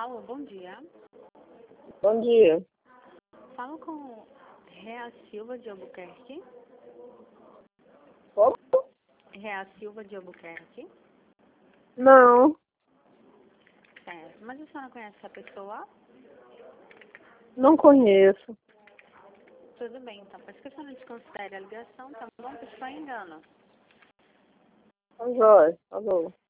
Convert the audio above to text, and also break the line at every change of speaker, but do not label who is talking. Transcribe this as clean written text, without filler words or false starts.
Alô, bom dia.
Bom dia.
Falo com Rea Silva de Albuquerque.
Como?
Rea Silva de Albuquerque.
Não,
Certo. Mas a senhora conhece essa pessoa?
não conheço.
Tudo bem, então. Por isso que a senhora desconsidere a ligação, tá bom? Pessoa engana.
Tá jóia, falou.